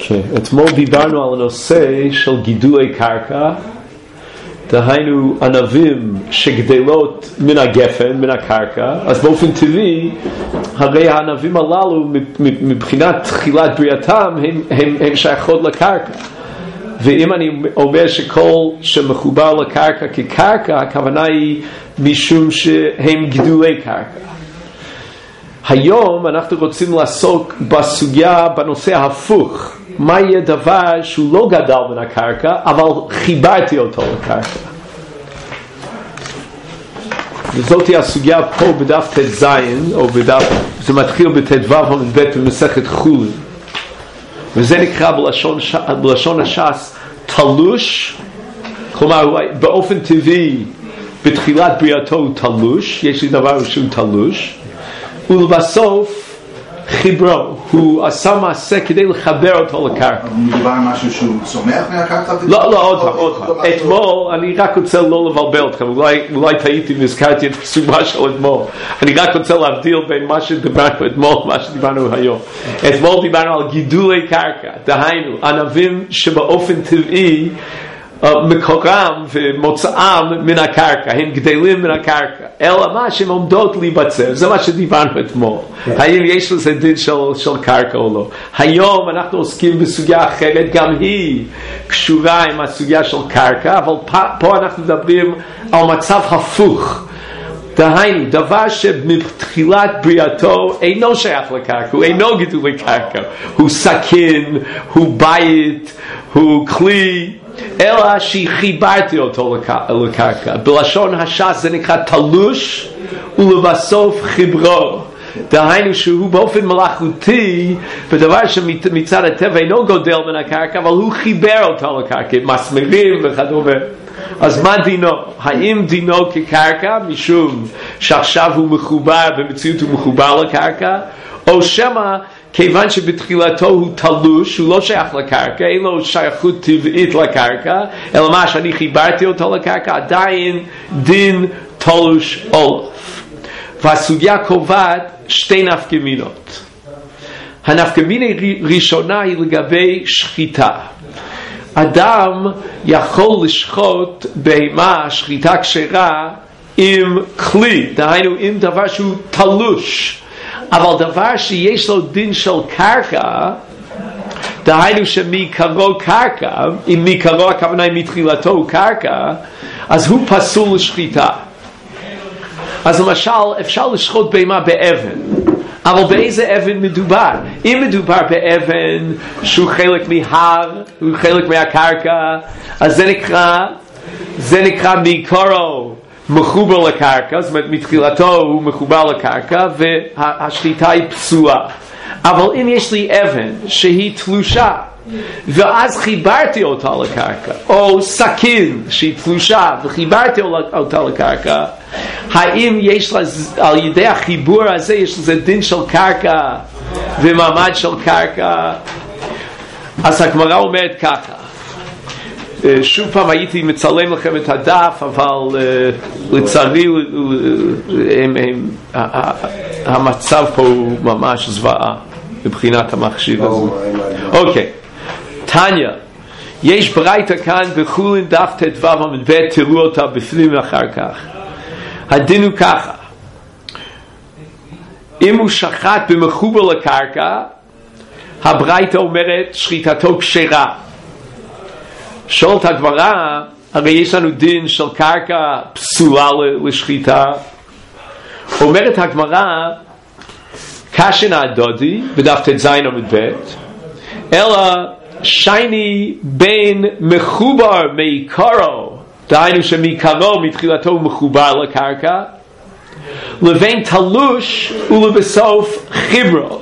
אתמול דיברנו על הנושא של גידולי קרקע, דהיינו ענבים שגדלות מן הגפן, מן הקרקע. אז באופן טבעי הרי הענבים הללו מבחינת תחילת בריאתם הם שייכות לקרקע, ואם אני אומר שכל שמחובר לקרקע כקרקע, הכוונה היא משום שהם גידולי קרקע. היום אנחנו רוצים לעסוק בסוגיה, בנושא ההפוך. מה יהיה דבר שהוא לא גדל מן הקרקע, אבל חיברתי אותו לקרקע? וזאת היא הסוגיה פה בדף ט"ז, או בדף, זה מתחיל בט"ו עמוד ב' במסכת חולין. וזה נקרא בלשון הש"ס תלוש, כלומר באופן טבעי בתחילת בריאתו הוא תלוש, יש לי דבר שהוא תלוש, ולבסוף חיברו, הוא עשה מעשה כדי לחבר אותו לקרקע. מדובר על משהו שהוא צומח מהקרקע? לא, עוד פעם. אתמול, אני רק רוצה לא לבלבל אתכם, אולי טעיתי והזכרתי את הסוגיה של אתמול. אני רק רוצה להבדיל בין מה שדיברנו אתמול ומה שדיברנו היום. אתמול דיברנו על גידולי קרקע, דהיינו, ענבים שבאופן טבעי מקורם ומוצאם מן הקרקע, הם גדלים מן הקרקע, אלא מה שהם עומדות להיבצר, זה מה שדיברנו אתמול. האם יש לזה דין של קרקע או לא? היום אנחנו עוסקים בסוגיה אחרת, גם היא קשורה עם הסוגיה של קרקע, אבל פה אנחנו מדברים על מצב הפוך. דהיינו, דבר שמתחילת בריאתו אינו שייך לקרקע, הוא אינו גידולי קרקע, הוא סכין, הוא בית, הוא כלי, אלא שחיברתי אותו לקרקע. בלשון הש"ס זה נקרא תלוש, ולבסוף חיברו. דהיינו שהוא באופן מלאכותי, בדבר שמצד הטבע אינו גודל מן הקרקע, אבל הוא חיבר אותו לקרקע, מסמרים וכדומה. אז מה דינו? האם דינו כקרקע, משום שעכשיו הוא מחובר, במציאות הוא מחובר לקרקע, או שמה כיוון שבתחילתו הוא תלוש, הוא לא שייך לקרקע, אין לו שייכות טבעית לקרקע, אלא מה שאני חיברתי אותו לקרקע, עדיין דין תלוש אולף. והסוגיה קובעת שתי נפקמינות. הנפקמינה ראשונה היא לגבי שחיטה. אדם יכול לשחוט בהמה, שחיטה כשרה, עם כלי, דהיינו עם דבר שהוא תלוש. אבל דבר שיש לו דין של קרקע, דהיינו שמקרו קרקע, אם מקרו הכוונה היא מתחילתו הוא קרקע, אז הוא פסול לשחיטה. אז למשל אפשר לשחוט בהמה באבן, אבל באיזה אבן מדובר? אם מדובר באבן שהוא חלק מהר, הוא חלק מהקרקע, אז זה נקרא מקרו מחובר לקרקע, זאת אומרת מתחילתו הוא מחובר לקרקע והשחיטה היא פסולה. אבל אם יש לי אבן שהיא תלושה ואז חיברתי אותה לקרקע, או סכין שהיא תלושה וחיברתי אותה לקרקע, האם יש לה, על ידי החיבור הזה יש לזה דין של קרקע ומעמד של קרקע? אז הגמרא אומרת ככה, שוב פעם הייתי מצלם לכם את הדף, אבל לצערי המצב פה הוא ממש זוועה מבחינת המחשיב הזה. אוקיי, תניא, יש ברייתא כאן בחולין דף ט"ו עמוד ב', תראו אותה בפנים ואחר כך. הדין הוא ככה, אם הוא שחט במחובר לקרקע, הברייתא אומרת שחיטתו כשרה. שואלת הגמרא, הרי יש לנו דין של קרקע פסולה לשחיטה. אומרת הגמרא, קשנא דודי, בדף ט"ז עמוד ב', אלא שייני בין מחובר מעיקרו, דהיינו שמעיקרו מתחילתו הוא מחובר לקרקע, לבין תלוש ולבסוף חיברו.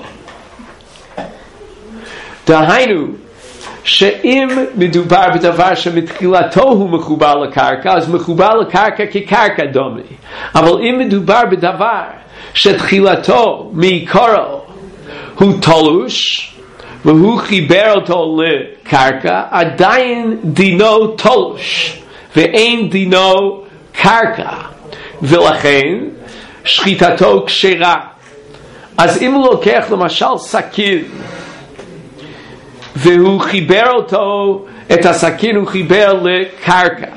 דהיינו שאם מדובר בדבר שמתחילתו הוא מחובר לקרקע, אז מחובר לקרקע כקרקע דומי. אבל אם מדובר בדבר שתחילתו מעיקרו הוא תלוש והוא חיבר אותו לקרקע, עדיין דינו תלוש ואין דינו קרקע, ולכן שחיטתו כשרה. אז אם הוא לוקח למשל סכין והוא חיבר אותו, את הסכין הוא חיבר לקרקע,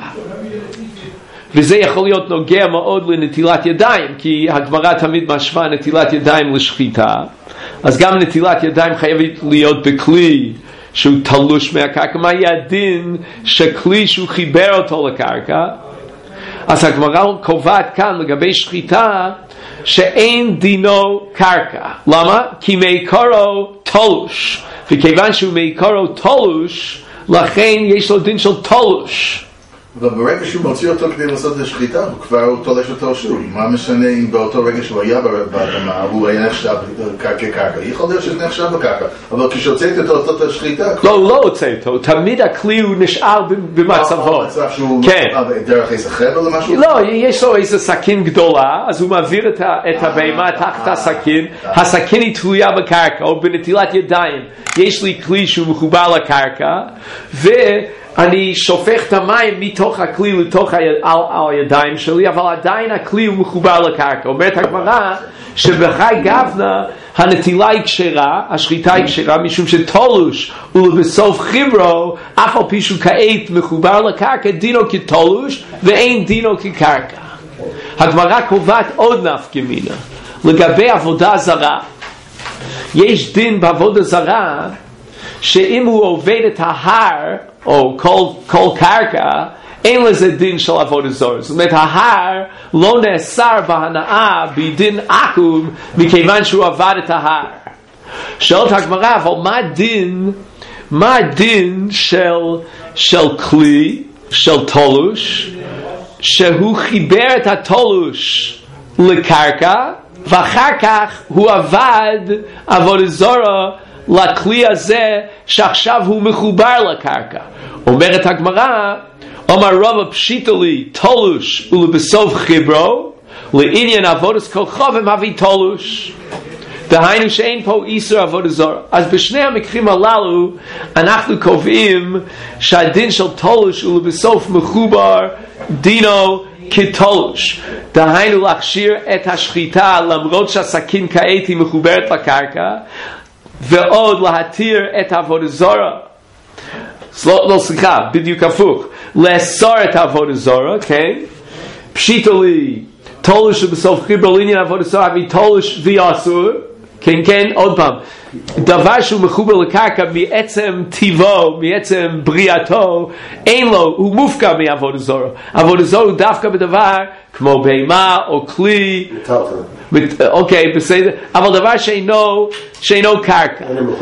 וזה יכול להיות נוגע מאוד לנטילת ידיים, כי הגמרא תמיד משווה נטילת ידיים לשחיטה, אז גם נטילת ידיים חייבת להיות בכלי שהוא תלוש מהקרקע. מה יהיה הדין שכלי שהוא חיבר אותו לקרקע? אז הגמרא קובעת כאן לגבי שחיטה שאין דינו קרקע. למה? כי מעיקרו תלוש, וכיוון שהוא מעיקרו תלוש, לכן יש לו דין של תלוש. אבל ברגע שהוא מוציא אותו כדי לעשות את השחיטה, הוא כבר תולש אותו שוב. מה משנה אם באותו רגע שהוא היה באדמה, הוא היה נחשב כקרקע? יכול להיות שזה נחשב בקרקע, אבל כשהוצאתי אותו לעשות את השחיטה... לא, הוא לא הוצא אותו, תמיד הכלי הוא נשאר במצבו. במצב שהוא דרך איזה חבל או משהו? לא, יש לו איזה סכין גדולה, אז הוא מעביר את הבהמה תחת הסכין, הסכין היא תלויה בקרקע, או בנטילת ידיים. יש לי כלי שהוא מחובר לקרקע, אני שופך את המים מתוך הכלי לתוך הידיים שלי, אבל עדיין הכלי הוא מחובר לקרקע. אומרת הגמרא שבחי גבנה הנטילה היא כשרה, השחיטה היא כשרה, משום שתולוש ולבסוף חיברו, אף על פי שהוא כעת מחובר לקרקע, דינו כתולוש ואין דינו כקרקע. הגמרא קובעת עוד נפקא מינה לגבי עבודה זרה. יש דין בעבודה זרה שאם הוא עובד את ההר או כל קרקע, אין לזה דין של עבודה זרה. זאת אומרת, ההר לא נאסר בהנאה בדין עקום מכיוון שהוא עבד את ההר. שואלת הגמרא, אבל מה הדין של כלי, של תולוש, שהוא חיבר את התולוש לקרקע, ואחר כך הוא עבד עבודה זרה לכלי הזה שעכשיו הוא מחובר לקרקע. אומרת הגמרא, אמר רבא פשיטא לי תולוש ולבסוף חיברו, לעניין עבודת כוכבים הביא תולוש. דהיינו שאין פה איסור עבודה זרה. אז בשני המקרים הללו אנחנו קובעים שהדין של תולוש ולבסוף מחובר דינו כתולוש. דהיינו להכשיר את השחיטה למרות שהסכין כעת היא מחוברת לקרקע, ועוד להתיר את העבודה זרה. לא סליחה, בדיוק הפוך. לאסור את העבודה זרה, כן? פשיטא לי תולוש ובסוף חיבר לעניין עבודה זרה ותולוש ואסור. כן, עוד פעם. דבר שהוא מחובר לקרקע מעצם טבעו, מעצם בריאתו, אין לו, הוא מופקע מעבודה זרה. עבודה זרה הוא דווקא בדבר כמו בהמה או כלי. אוקיי, בסדר. אבל דבר שאינו קרקע.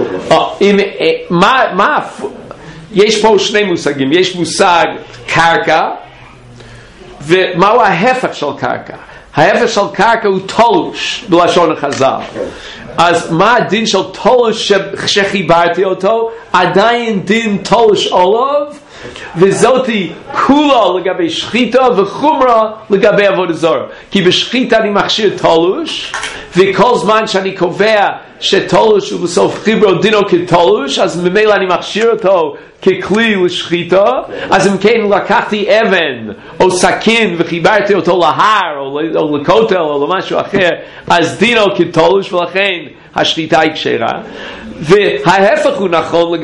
יש פה שני מושגים. יש מושג קרקע, ומהו ההפך של קרקע? ההפך של קרקע הוא תולוש בלשון החז"ל. אז מה הדין של תולוש שחיברתי אותו? עדיין דין תולוש עולב, וזאתי כולו לגבי שחיטה וחומרה לגבי עבודה זרה. כי בשחיטה אני מכשיר תולוש, וכל זמן שאני קובע שתולוש ובסוף חיברו דינו כתולוש, אז ממילא אני מכשיר אותו ככלי לשחיטה. אז אם כן לקחתי אבן או סכין וחיברתי אותו להר או לכותל או למשהו אחר, אז דינו כתולוש, ולכן השחיטה היא כשרה. וההפך הוא נכון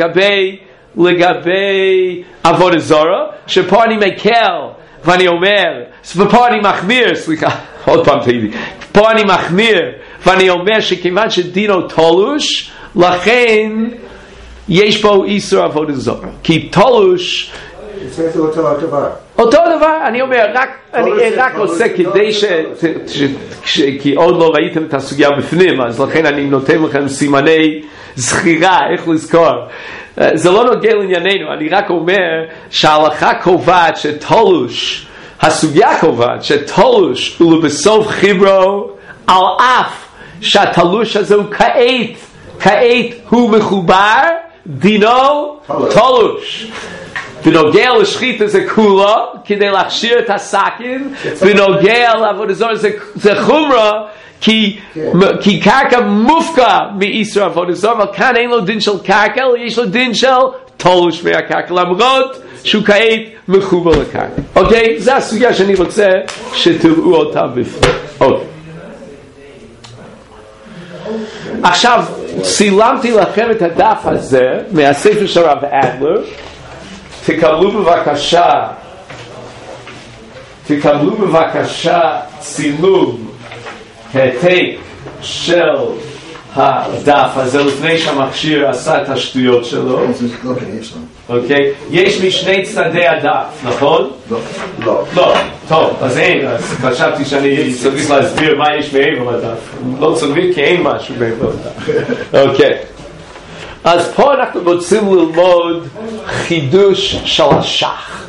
לגבי עבודה זרה, שפה אני מקל ואני אומר, ופה אני מחמיר, סליחה, עוד פעם תהיי, פה אני מחמיר ואני אומר שכיוון שדינו תולוש, לכן יש פה איסור עבודה זרה. כי תולוש זה אותו דבר. אותו דבר, אני אומר, אני רק עושה כדי כי עוד לא ראיתם את הסוגיה בפנים, אז לכן אני נותן לכם סימני זכירה, איך לזכור. זה לא נוגע לענייננו, אני רק אומר שההלכה קובעת שתולוש, הסוגיה קובעת שתולוש ולבסוף חיברו, על אף שהתלוש הזה הוא כעת הוא מחובר, דינו תולוש. בנוגע לשחיטה זה כולו כדי להכשיר את הסכין, בנוגע לעבודה זרה זה חומרה, כי קרקע מופקע מאיסור עבודה זרה, אבל כאן אין לו דין של קרקע, אלא יש לו דין של תולוש מהקרקע, למרות שהוא כעת מחובר לקרקע. אוקיי? זו הסוגיה שאני רוצה שתראו אותה בפנים. אוקיי. עכשיו צילמתי לכם את הדף הזה מהספר של הרב אדלר. תקבלו בבקשה צילום העתק של הדף הזה לפני שהמכשיר עשה את השטויות שלו. אוקיי? יש משני צדדי הדף, נכון? לא. טוב, אז אין. אז חשבתי שאני צריך להסביר מה יש מעבר לדף. לא צריך, כי אין משהו מעבר לדף. אוקיי. אז פה אנחנו רוצים ללמוד חידוש של השח.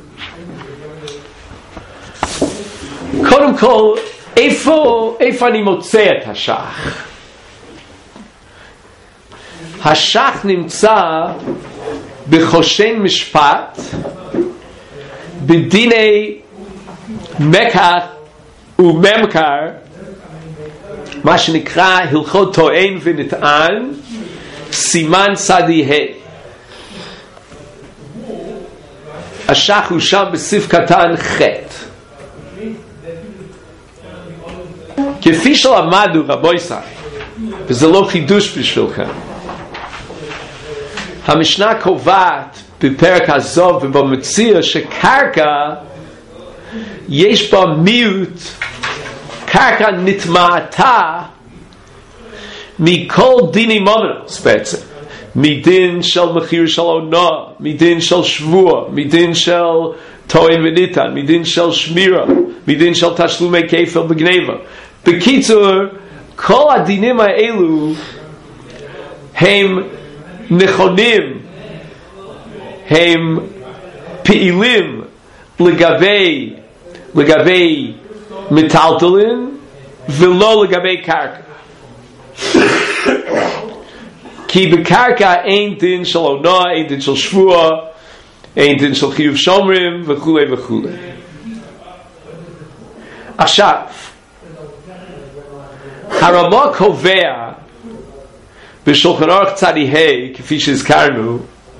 קודם כל, איפה אני מוצא את השח? השח נמצא בחושן משפט, בדיני מקח וממכר, מה שנקרא הלכות טוען ונטען, סימן צדי ה'. השח הוא שם בסעיף קטן ח'. כפי שלמדנו רבוי סי, וזה לא חידוש בשבילכם, המשנה קובעת בפרק הזוב ובמציר שקרקע יש בה מיעוט, קרקע נטמעתה מכל דיני מומנוס בעצם, מדין של מחיר של עונה, מדין של שבוע, מדין של טוען וניתן, מדין של שמירה, מדין של תשלומי כפל בגניבה. בקיצור, כל הדינים האלו הם נכונים, הם פעילים לגבי מטלטלין ולא לגבי קרקע. כי בקרקע אין דין של עונה, אין דין של שבוע, אין דין של חיוב שומרים וכו' וכו'. עכשיו, הרמה קובע בשולחן אורך צדי ה' כפי שהזכרנו,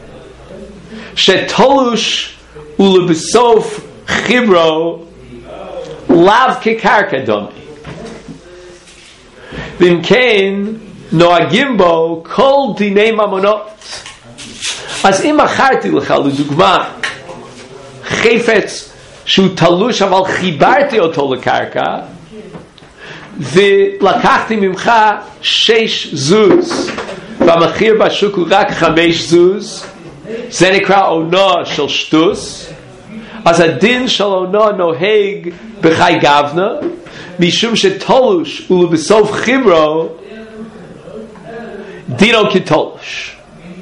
שתולוש ולבסוף חיברו לאו כקרקע דומי. ואם כן, נוהגים בו כל דיני ממונות. אז אם מכרתי לך לדוגמה חפץ שהוא תלוש אבל חיברתי אותו לקרקע, ולקחתי ממך 6 זוז והמחיר בשוק הוא רק 5 זוז, זה נקרא עונה של שטוס. אז הדין של עונה נוהג בחי גבנה, משום שתולוש ולבסוף חיברו דינו כתולוש.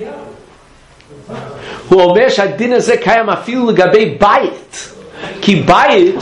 הוא אומר שהדין הזה קיים אפילו לגבי בית, כי בית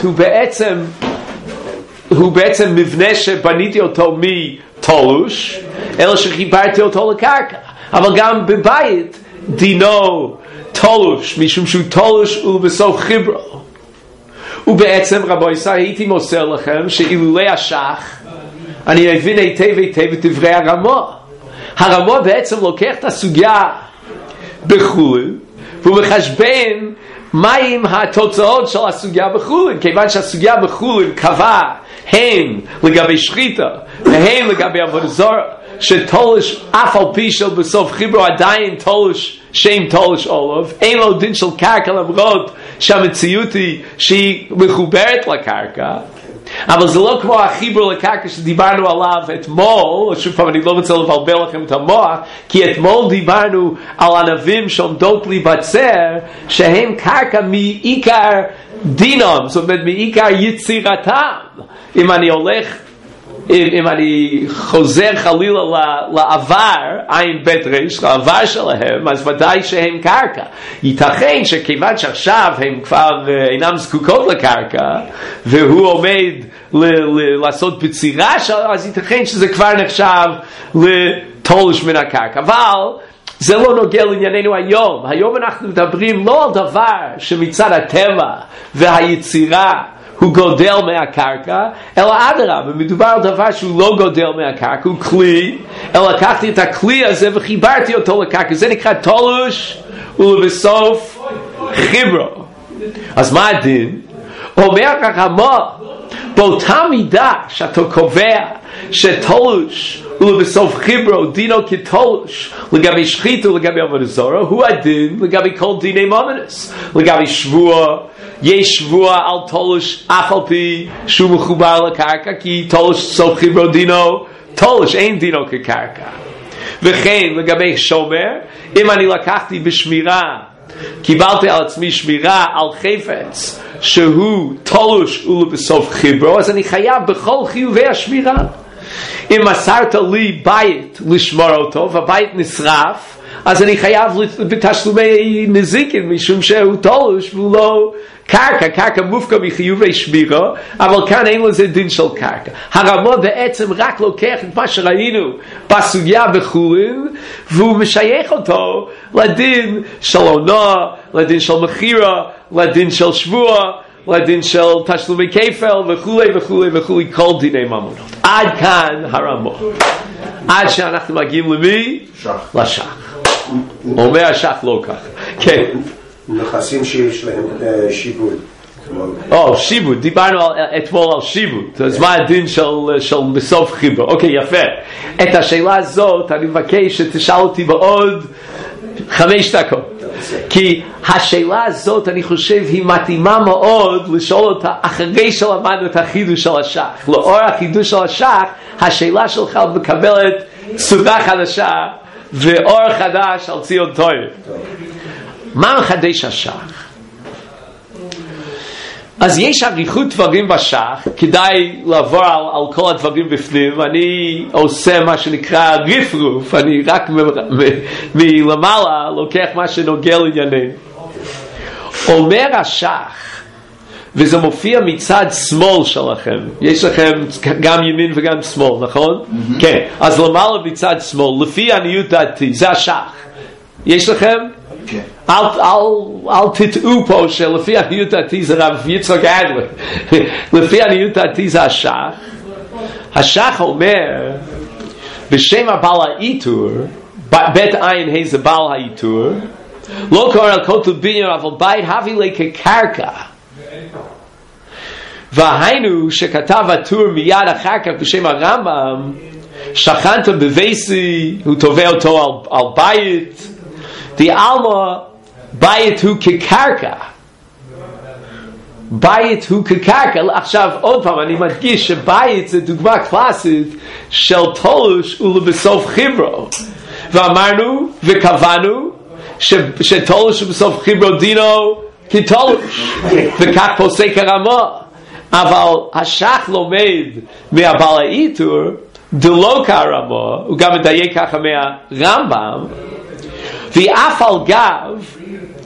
הוא בעצם מבנה שבניתי אותו מתולוש, אלא שחיברתי אותו לקרקע. אבל גם בבית דינו תולוש, משום שהוא תולוש ובסוף חיברו. ובעצם רבוי סי, הייתי מוסר לכם שאילולי השח, אני מבין היטב את דברי הרמה. הרמה בעצם לוקח את הסוגיה בחולין, והוא מחשבן מהם התוצאות של הסוגיה בחולין, כיוון שהסוגיה בחולין קבע הן לגבי שחיטה והן לגבי עבודה זרה, שתולש אף על פי של בסוף חיברו עדיין תולש שם תולש עולב, אין לו דין של קרקע למרות שהמציאות היא שהיא מחוברת לקרקע. אבל זה לא כמו החיבור לקרקע שדיברנו עליו אתמול. שוב פעם, אני לא רוצה לבלבל לכם את המוח, כי אתמול דיברנו על ענבים שעומדות להיבצר שהם קרקע מעיקר דינם, זאת אומרת מעיקר יצירתם. אם אני חוזר חלילה לעבר, עין בית ריש, לעבר שלהם, אז ודאי שהם קרקע. ייתכן שכיוון שעכשיו הם כבר אינם זקוקות לקרקע, והוא עומד לעשות בצירה שלו, אז ייתכן שזה כבר נחשב לתולש מן הקרקע. אבל זה לא נוגע לענייננו היום. היום אנחנו מדברים לא על דבר שמצד הטבע והיצירה הוא גודל מהקרקע, אלא אדרבה, מדובר על דבר שהוא לא גודל מהקרקע, הוא כלי, אלא לקחתי את הכלי הזה וחיברתי אותו לקרקע, זה נקרא תולוש ולבסוף חיברו. אז מה הדין? אומר הרמה, באותה מידה שאתה קובע שתולוש ולבסוף חיברו דינו כתולש לגבי שחיתו לגבי עבודה זרה הוא הדין לגבי כל דיני ממונס לגבי שבוע יש שבוע על תולש אף על פי שהוא מחובר לקרקע כי תולש סוף חיברו דינו תולש אין דינו כקרקע וכן לגבי שומר אם אני לקחתי בשמירה קיבלתי על עצמי שמירה על חפץ שהוא תולש ולבסוף חיברו אז אני חייב בכל חיובי השמירה אם מסרת לי בית לשמור אותו והבית נשרף אז אני חייב בתשלומי נזיקין משום שהוא תולש והוא לא קרקע מופקע מחיובי שמירה אבל כאן אין לזה דין של קרקע הרמות בעצם רק לוקח את מה שראינו בסוגיה בחולין והוא משייך אותו לדין של עונה לדין של מחירה לדין של שבוע לדין של תשלומי כפל וכולי כל דיני ממונות עד כאן הרמות עד שאנחנו מגיעים למי? לשח אומר השח לא כך כן נכסים שיש להם שיבוד שיבוד, דיברנו אתמול על שיבוד אז מה הדין של בסוף חיבור אוקיי יפה את השאלה הזאת אני מבקש שתשאל אותי בעוד 5 דקות כי השאלה הזאת אני חושב היא מתאימה מאוד לשאול אותה אחרי שלמדנו את החידוש של השח לאור החידוש של השח השאלה שלך מקבלת צורה חדשה ואור חדש על ציון טוב מה מחדש השח? אז יש אריכות דברים בשח כדאי לעבור על כל הדברים בפנים אני עושה מה שנקרא רפרוף אני רק מלמעלה לוקח מה שנוגע לעניינים אומר השח וזה מופיע מצד שמאל שלכם יש לכם גם ימין וגם שמאל נכון? כן אז למעלה מצד שמאל לפי עניות דעתי זה השח יש לכם? כן אל תטעו פה שלפי עניות דעתי זה רב יצחק אדלר לפי עניות דעתי זה השח השח אומר בשם הבעל האיתור בית עין זה בעל האיתור לא קורא על כותל בניין אבל בית הביא לי כקרקע והיינו שכתב הטור מיד אחר כך בשם הרמב"ם שכנת בביסי הוא תובע אותו על בית דיאלמה בית הוא כקרקע בית הוא כקרקע עכשיו עוד פעם אני מדגיש שבית זה דוגמה קלאסית של תולש ולבסוף חיברו ואמרנו וקבענו שתולש ובסוף חיברו דינו כתולש וכך פוסק הרמה אבל השח לומד מהבעל האיתור דלא כרמה הוא גם מדייק ככה מהרמב"ם ואף על גב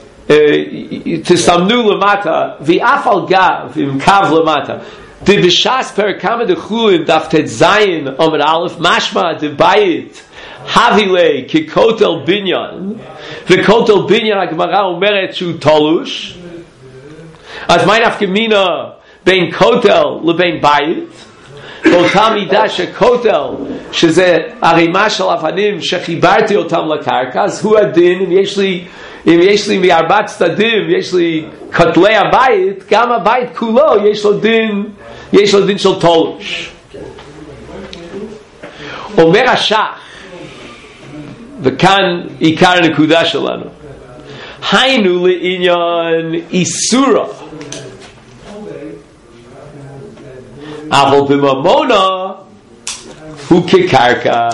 תסמנו למטה ואף על גב עם קו למטה דבשס פרק כמה דחולין דף תזיין עומד א' משמע דבית הבילי ככותל בניין וכותל בניין הגמרא אומרת שהוא תולוש אז מה נפקא מינה בין כותל לבין בית באותה מידה שכותל שזה ערימה של אבנים שחיברתי אותם לקרקע אז הוא הדין אם יש לי מארבע צדדים יש לי כותלי הבית גם הבית כולו יש לו דין של תולש אומר השח וכאן עיקר הנקודה שלנו היינו לעניין איסורה אבל בממונה הוא כקרקע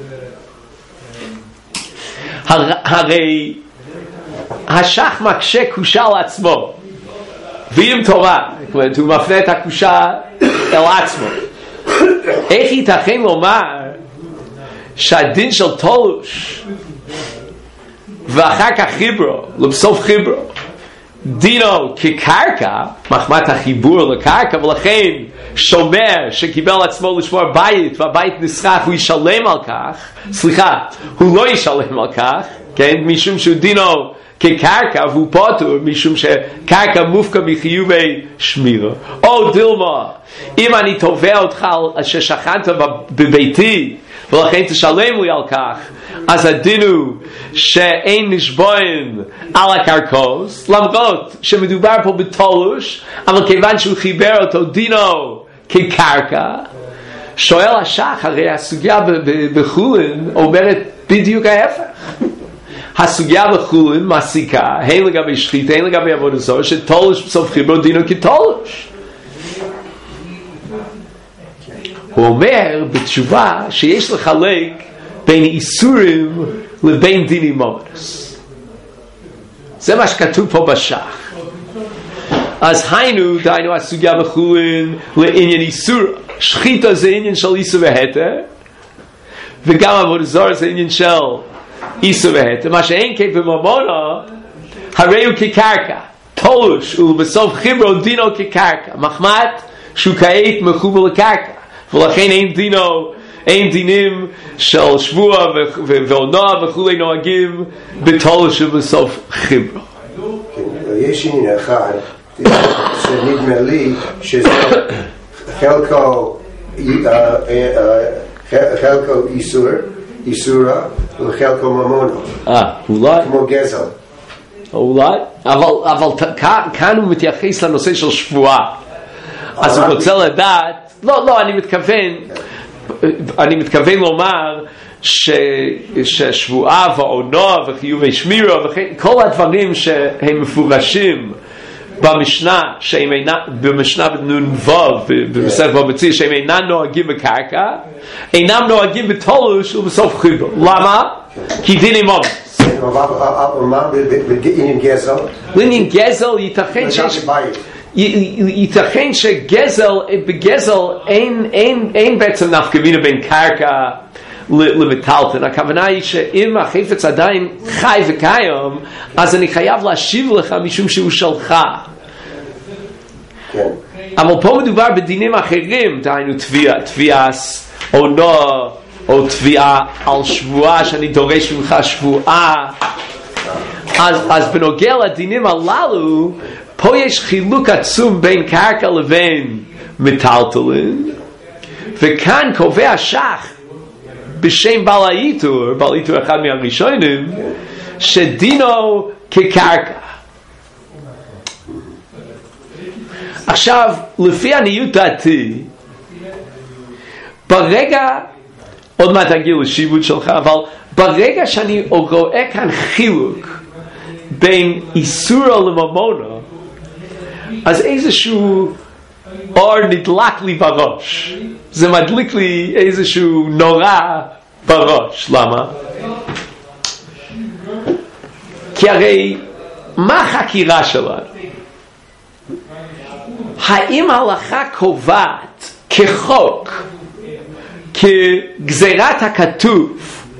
הרי השח מקשה קושה לעצמו ואם תורה הוא מפנה את הקושה אל עצמו איך ייתכן לומר שהדין של תולש ואחר כך חיברו לבסוף חיברו דינו כקרקע מחמת החיבור לקרקע ולכן שומר שקיבל עצמו לשמור בית והבית נשרף הוא ישלם על כך הוא לא ישלם על כך כן משום שהוא דינו כקרקע והוא פוטר משום שקרקע מופקע מחיובי שמירה או דילמה אם אני תובע אותך ששכנת בביתי ולכן תשלם לי על כך אז הדין הוא שאין נשבוין על הקרקעות למרות שמדובר פה בתולש אבל כיוון שהוא חיבר אותו דינו כקרקע שואל השח, הרי הסוגיה בחולין אומרת בדיוק ההפך. הסוגיה בחולין מעסיקה, הן לגבי שחית, הן לגבי עבודה זרה, שתולש בסוף חיבור דינו כתולש. הוא אומר בתשובה שיש לחלק בין איסורים לבין דינים ממונס. זה מה שכתוב פה בשח. אז דהיינו הסוגיה בחולין לעניין איסור. שחיטה זה עניין של איסור והתר, וגם עבודה זרה זה עניין של איסור והתר. מה שאין כן בממונה, הרי הוא כקרקע, תולש, ובסוף חיבור דינו כקרקע, מחמת שהוא כעת מחובר לקרקע, ולכן אין דינים של שבוע ועונה וכולי נוהגים בתולש ובסוף חיבור. יש עניין אחד שנדמה לי שזה חלקו איסורה וחלקו ממונו, אולי כמו גזל. אולי, אבל כאן הוא מתייחס לנושא של שבועה, אז הוא רוצה לדעת. לא, אני מתכוון לומר ששבועה ועונה וחיובי שמירה כל הדברים שהם מפורשים במשנה, במשנה נ"ו במסכת בבא מציעא, שהם אינם נוהגים בקרקע, אינם נוהגים בתולש ובסוף חיבור. למה? כי דינים ממונס. מה בעניין גזל? לעניין גזל ייתכן שבגזל אין בעצם נפקא מינה בין קרקע למטלטלין. הכוונה היא שאם החפץ עדיין חי וקיים, אז אני חייב להשיב לך משום שהוא שלך. אבל פה מדובר בדינים אחרים, דהיינו תביעס עונה או תביעה על שבועה שאני דורש ממך שבועה. אז בנוגע לדינים הללו, פה יש חילוק עצום בין קרקע לבין מטלטלין, וכאן קובע שח בשם בעל האיתור אחד מהראשונים, שדינו כקרקע. עכשיו, לפי עניות דעתי, ברגע, עוד מעט אגיע לשיבוד שלך, אבל ברגע שאני רואה כאן חילוק בין איסור לממונה, אז איזשהו אור נדלק לי בראש. זה מדליק לי איזשהו נורא בראש. למה? כי הרי מה החקירה שלנו? האם ההלכה קובעת כחוק, כגזירת הכתוב,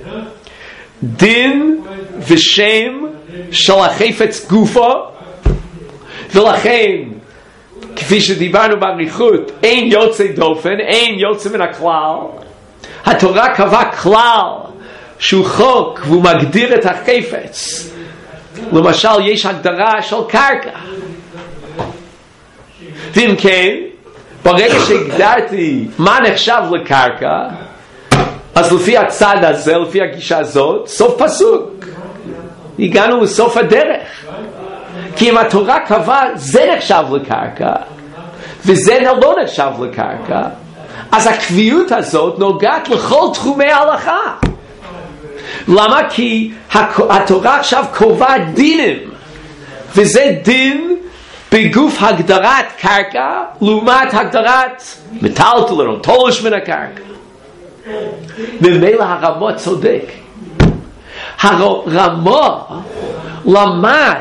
דין ושם של החפץ גופו? ולכן, כפי שדיברנו באריכות, אין יוצא דופן, אין יוצא מן הכלל. התורה קבעה כלל שהוא חוק והוא מגדיר את החפץ. למשל, יש הגדרה של קרקע. ואם כן, ברגע שהגדרתי מה נחשב לקרקע, אז לפי הצד הזה, לפי הגישה הזאת, סוף פסוק. הגענו לסוף הדרך. כי אם התורה קבעה זה נחשב לקרקע וזה לא נחשב לקרקע, אז הקביעות הזאת נוגעת לכל תחומי ההלכה. למה? כי התורה עכשיו קובעת דינים, וזה דין בגוף הגדרת קרקע לעומת הגדרת מטלטלין או תולש מן הקרקע. ומילא הרמ"א צודק. הרמ"א למד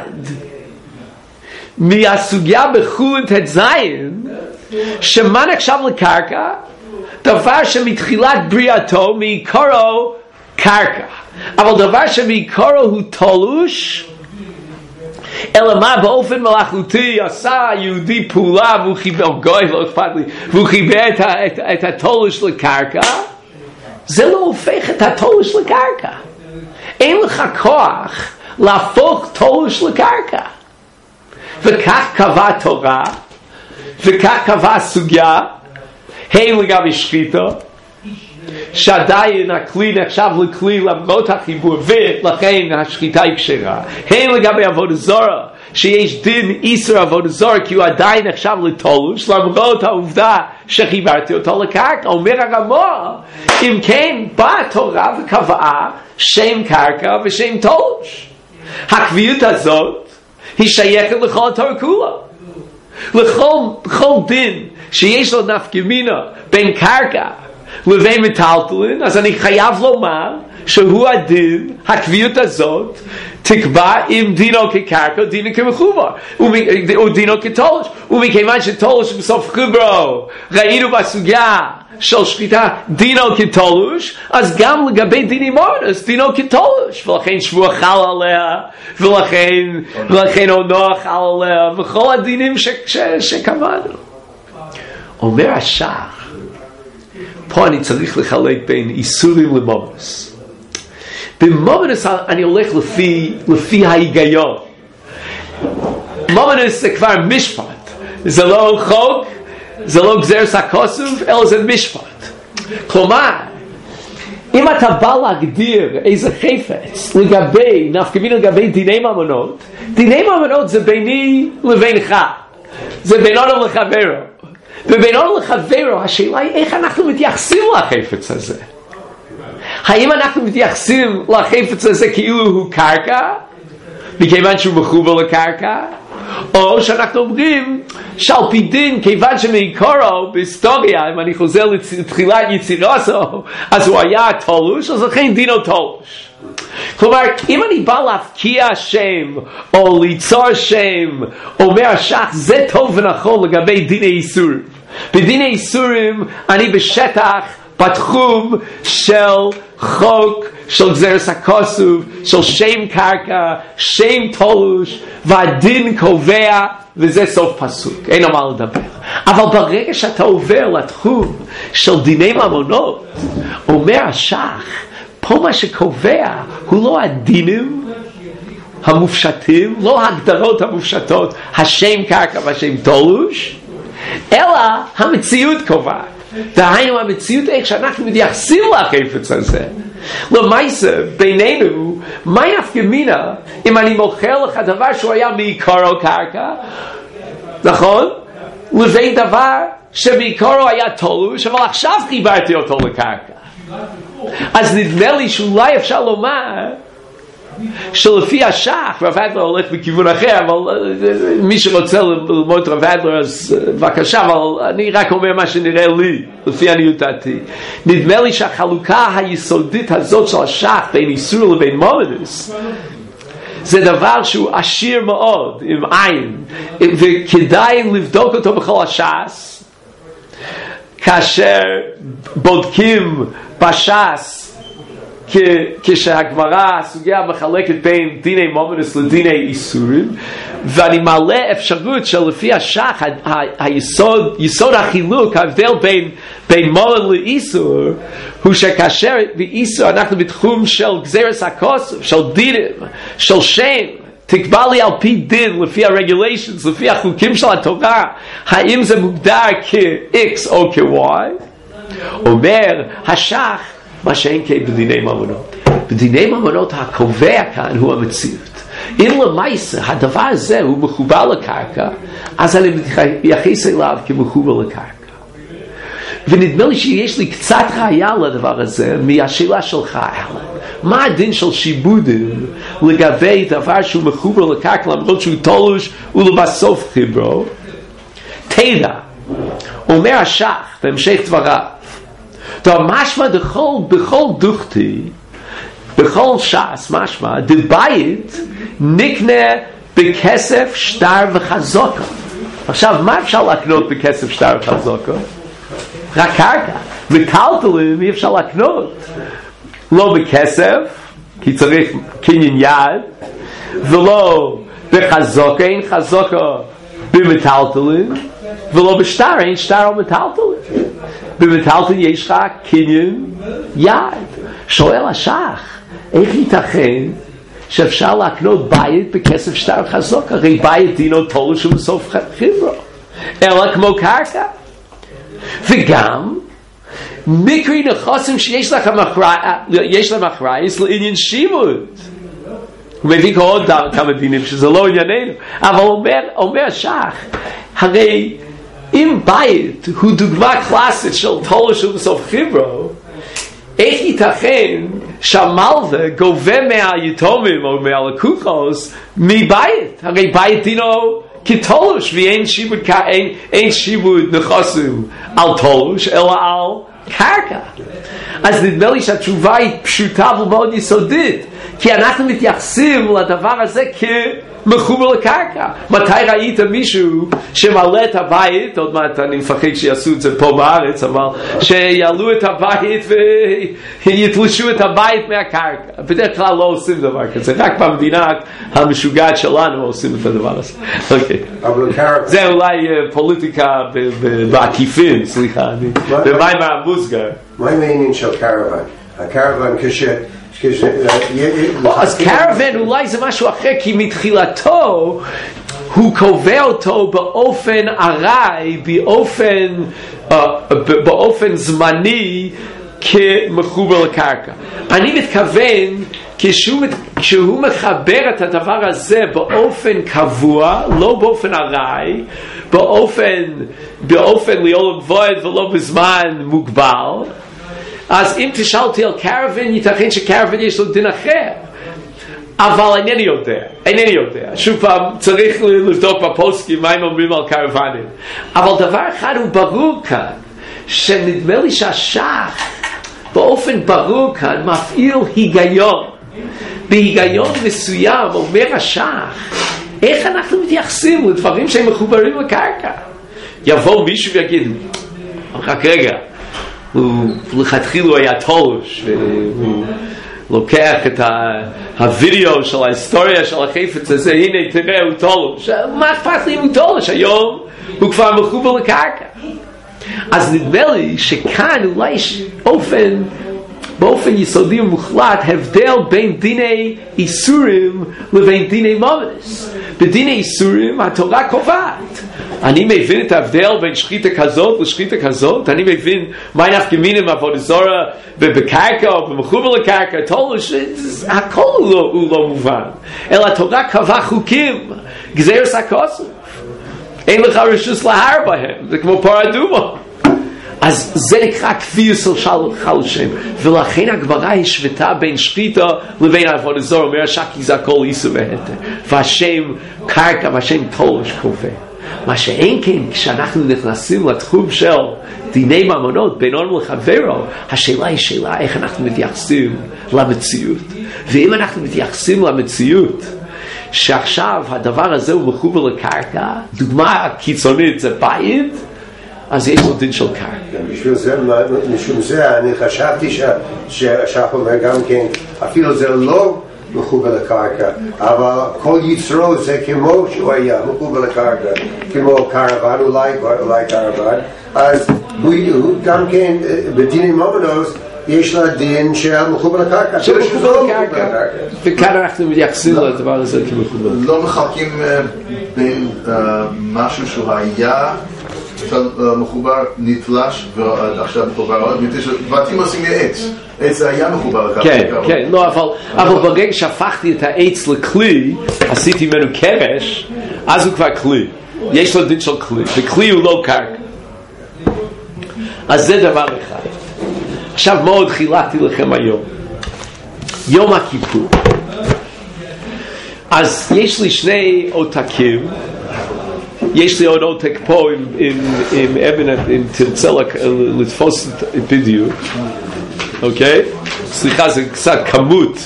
מהסוגיה בחולין ט"ז שמה נחשב לקרקע? דבר שמתחילת בריאתו מעיקרו קרקע, אבל דבר שמעיקרו הוא תולש, אלא מה באופן מלאכותי עשה יהודי פעולה והוא חיבר, גוי לא אכפת לי, והוא חיבר את התולש לקרקע, זה לא הופך את התולש לקרקע. אין לך כוח להפוך תולש לקרקע. וכך קבע התורה, וכך קבע הסוגיה, הן לגבי שחיטה, שעדיין הכלי נחשב לכלי למרות החיבור, ולכן השחיטה היא כשרה. הן לגבי עבודה זרה, שיש דין איסור עבודה זרה, כי הוא עדיין נחשב לתולוש, למרות העובדה שחיברתי אותו לקרקע. אומר הרמ"א, אם כן, באה התורה וקבעה שם קרקע ושם תולוש. הקביעות הזאת היא שייכת לכל התורה כולה. לכל דין שיש לו נפקא מינה בין קרקע לבין מטלטלין, אז אני חייב לומר שהוא הדין, הקביעות הזאת תקבע אם דינו כקרקע או דינו כמחובר או דינו כתולש. ומכיוון שתולש בסוף חברו ראינו בסוגיה של שחיטה דינו כתולש, אז גם לגבי דיני מורדס דינו כתולש, ולכן שבוע חל עליה, ולכן עונו חל עליה, וכל הדינים שקבענו. אומר השח, פה אני צריך לחלק בין איסורים למורדס. במורדס אני הולך לפי ההיגיון. מורדס זה כבר משפט, זה לא חוק, זה לא גזירת הכוסף, אלא זה משפט. כלומר, אם אתה בא להגדיר איזה חפץ לגבי, נפקא מינה לגבי דיני ממונות, דיני ממונות זה ביני לבינך, זה בינו לחברו. ובינו לחברו, השאלה היא איך אנחנו מתייחסים לחפץ הזה. האם אנחנו מתייחסים לחפץ הזה כאילו הוא קרקע, מכיוון שהוא מחובר לקרקע, או שאנחנו אומרים שעל פי דין, כיוון שמעיקרו בהיסטוריה, אם אני חוזר לתחילת יצירתו, אז הוא היה תולש, אז לכן דינו תולש. כלומר, אם אני בא להפקיע שם או ליצור שם, אומר השח, זה טוב ונכון לגבי דיני איסורים. בדיני איסורים אני בשטח, בתחום של חוק, של גזירת הכוסף, של שם קרקע, שם תולש, והדין קובע, וזה סוף פסוק, אין מה לדבר. אבל ברגע שאתה עובר לתחום של דיני ממונות, אומר השח, פה מה שקובע הוא לא הדינים המופשטים, לא ההגדרות המופשטות, השם קרקע והשם תולש, אלא המציאות קובעת. דהיינו המציאות איך שאנחנו מתייחסים לחפץ הזה. למעשה, בינינו, מה נפקא מינה אם אני מוכר לך דבר שהוא היה מעיקרו קרקע, נכון? לבין דבר שמעיקרו היה תולש, אבל עכשיו חיברתי אותו לקרקע. אז נדמה לי שאולי אפשר לומר שלפי השח, רב אדלר הולך בכיוון אחר, אבל מי שרוצה ללמוד רב אדלר אז בבקשה, אבל אני רק אומר מה שנראה לי, לפי עניות דעתי. נדמה לי שהחלוקה היסודית הזאת של השח בין איסור לבין מורדס, זה דבר שהוא עשיר מאוד, עם עין, וכדאי לבדוק אותו בכל הש"ס, כאשר בודקים בש"ס, כשהגמרא הסוגיה מחלקת בין דיני מורדס לדיני איסורים, ואני מעלה אפשרות שלפי השח יסוד החילוק, ההבדל בין מורד לאיסור, הוא שכאשר באיסור אנחנו בתחום של גזירת הכוסף, של דינים, של שם, תקבע לי על פי דין, לפי הרגוליישנס, לפי החוקים של התורה, האם זה מוגדר כ-X או כ-Y? אומר השח, מה שאין כן בדיני ממונות. בדיני ממונות הקובע כאן הוא המציאות. אם למעשה הדבר הזה הוא מחובר לקרקע, אז אני מתייחס אליו כמחובר לקרקע. ונדמה לי שיש לי קצת ראיה לדבר הזה מהשאלה שלך, אלן. מה הדין של שיבודים לגבי דבר שהוא מחובר לקרקע למרות שהוא תולש ולבסוף חיברו? תדע, אומר השח בהמשך דבריו, משמע בכל דוכתי, בכל ש"ס משמע, דבית נקנה בכסף שטר וחזוקה. עכשיו, מה אפשר לקנות בכסף שטר וחזוקה? רק קרקע. וטלטלים אי אפשר לקנות. לא בכסף, כי צריך קניין יד, ולא בחזוקה, אין חזוקה במטלטלים, ולא בשטר, אין שטר או מטלטלים. במטלטל יש לך קניין יד. שואל השח, איך ייתכן שאפשר לקנות בית בכסף שטר חזוק? הרי בית דינו תולש ובסוף חיברו, אלא כמו קרקע. וגם מקרי נכסים שיש להם אחרייס לעניין שימוד. הוא מביא עוד כמה דינים שזה לא ענייננו, אבל אומר שח, הרי אם בית הוא דוגמה קלאסית של תולש ובסוף חברו, איך ייתכן שהמלווה גובה מהיתומים או מהלקוחos מבית? הרי בית דינו כתולש, ואין שיבוד נכסים על תולש אלא על קרקע. אז נדמה לי שהתשובה היא פשוטה ומאוד יסודית, כי אנחנו מתייחסים לדבר הזה כמחובר לקרקע. מתי ראית מישהו שמעלה את הבית, עוד מעט אני מפחד שיעשו את זה פה בארץ, אבל שיעלו את הבית ויתלשו את הבית מהקרקע? בדרך כלל לא עושים דבר כזה, רק במדינה המשוגעת שלנו עושים את הדבר הזה. זה אולי פוליטיקה בעקיפין, סליחה, במים המוסגר. מה העניין של קרוון? הקרוון אז קרוון אולי זה משהו אחר, כי מתחילתו הוא קובע אותו באופן ארעי, באופן זמני כמחובר לקרקע. אני מתכוון כשהוא מחבר את הדבר הזה באופן קבוע, לא באופן ארעי, באופן לעולם ועד ולא בזמן מוגבל. אז אם תשאלתי על קרוון, ייתכן שקרוון יש לו דין אחר, אבל אינני יודע. שוב פעם, צריך לבדוק בפוסקים מה הם אומרים על קרוונים. אבל דבר אחד הוא ברור כאן, שנדמה לי שהשח באופן ברור כאן מפעיל היגיון. בהיגיון מסוים אומר השח, איך אנחנו מתייחסים לדברים שהם מחוברים לקרקע? יבוא מישהו ויגיד, רק רגע, הוא לכתחילה היה תולש, והוא לוקח את הווידאו של ההיסטוריה של החפץ הזה, הנה תראה הוא תולש. מה אכפת לי אם הוא תולש? היום הוא כבר מחובר לקרקע. אז נדמה לי שכאן אולי יש באופן יסודי ומוחלט הבדל בין דיני איסורים לבין דיני ממס. בדיני איסורים התורה קובעת. אני מבין את ההבדל בין שחיטה כזאת לשחיטה כזאת. אני מבין מה אנחנו מבינים עבודה זרה בקרקע או במחובר לקרקע. הכל הוא לא מובן. אלא התורה קבעה חוקים, גזירס הכוסף. אין לך רשוס להר בהם. זה כמו פרה אדומה. אז זה נקרא כפיוס של חלשים, ולכן הגמרא השוותה בין שחיטה לבין עבודה זרה, אומר שकी זה הכל איסור והתר, והשם קרקע והשם תולש קובע. מה שאין כן, כשאנחנו נכנסים לתחום של דיני ממונות בין אדם לחברו, השאלה היא שאלה איך אנחנו מתייחסים למציאות. ואם אנחנו מתייחסים למציאות שעכשיו הדבר הזה הוא מחובר לקרקע, דוגמה קיצונית זה בית, אז יש לו דין של קרקע. משום זה אני חשבתי שאנחנו גם כן, אפילו זה לא מחובר לקרקע, אבל כל יצרו זה כמו שהוא היה מחובר לקרקע, כמו קרוון, אולי קרוון, אז הוא גם כן בדיני ממונות יש לה דין של מחובר לקרקע. וכאן אנחנו מתייחסים לדבר הזה כמחובר. לא מחלקים בין משהו שהוא היה מחובר נתלש ועכשיו מחובר עוד, בתים עושים מעץ, עץ היה מחובר לקרקע. כן, לא, אבל ברגע שהפכתי את העץ לכלי, עשיתי ממנו קרש, אז הוא כבר כלי, יש לו דין של כלי, וכלי הוא לא קרקע. אז זה דבר אחד. עכשיו מאוד חילקתי לכם היום, יום הכיפור. אז יש לי שני עותקים, יש לי עוד עותק פה עם אבן, אם תרצה לתפוס בדיוק, אוקיי? סליחה, זה קצת כמות,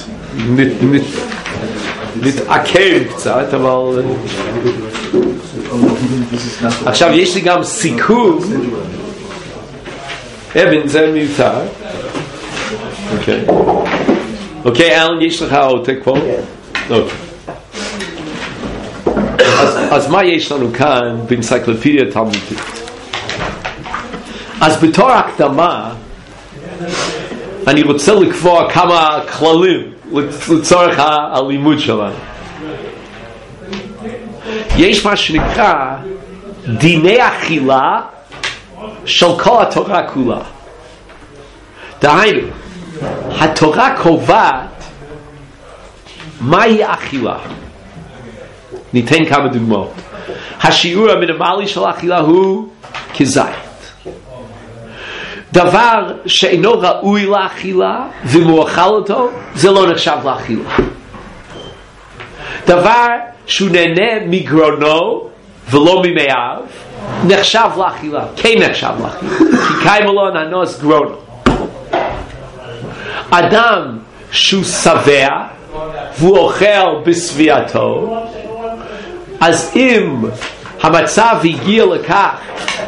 נתעכב קצת, אבל... עכשיו יש לי גם סיכום, אבן זה מיותר, אוקיי, אלן, יש לך עותק פה? אוקיי. אז מה יש לנו כאן באנציקלופדיה תלמודית? אז בתור הקדמה אני רוצה לקבוע כמה כללים לצורך הלימוד שלנו. יש מה שנקרא דיני אכילה של כל התורה כולה. דהיינו, התורה קובעת מהי אכילה. ניתן כמה דוגמאות. השיעור המינימלי של האכילה הוא כזית. דבר שאינו ראוי לאכילה ומאכל אותו, זה לא נחשב לאכילה. דבר שהוא נהנה מגרונו ולא ממאיו, נחשב לאכילה. כן נחשב לאכילה. כי קיים לו ננוס גרונו. אדם שהוא שבע והוא אוכל בסביעתו, אז אם המצב הגיע לכך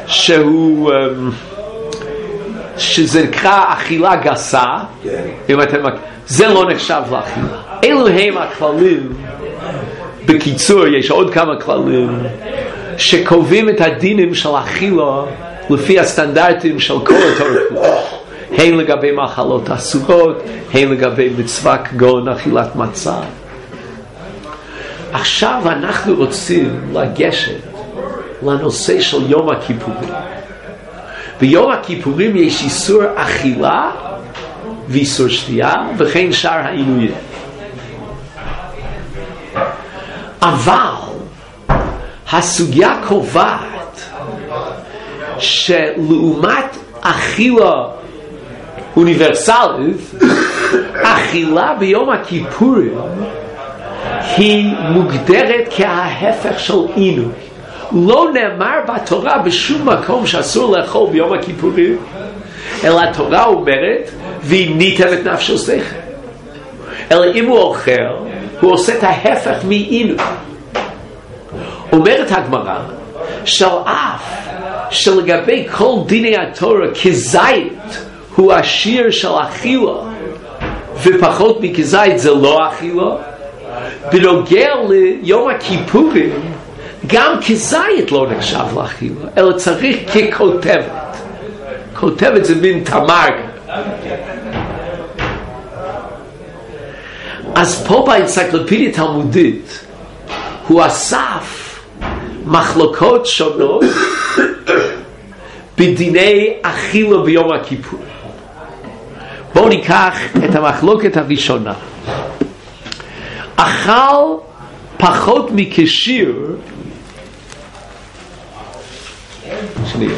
שזה נקרא אכילה גסה, זה לא נחשב לאכילה. אלו הם הכללים. בקיצור, יש עוד כמה כללים שקובעים את הדינים של אכילה לפי הסטנדרטים של כל התורה, הן לגבי מאכלות אסורות, הן לגבי מצווה כגון אכילת מצה. עכשיו אנחנו רוצים לגשת לנושא של יום הכיפורים. ביום הכיפורים יש איסור אכילה ואיסור שתייה וכן שאר העינויים. אבל הסוגיה קובעת שלעומת אכילה אוניברסלית, אכילה ביום הכיפורים היא מוגדרת כההפך של עינוי. לא נאמר בתורה בשום מקום שאסור לאכול ביום הכיפורים, אלא התורה אומרת ועיניתם את נפשו שכל. אלא אם הוא אוכל, הוא עושה את ההפך מעינוי. אומרת הגמרא של אף שלגבי כל דיני התורה כזית הוא השיר של אכילה ופחות מכזית זה לא אכילה, בנוגע ליום הכיפורים גם כזית לא נחשב לאכילה, אלא צריך ככותבת. כותבת זה מין תמרגה. אז פה באנציקלופדיה תלמודית הוא אסף מחלוקות שונות בדיני אכילה ביום הכיפור. בואו ניקח את המחלוקת הראשונה. אכל פחות מכשיר, שנייה,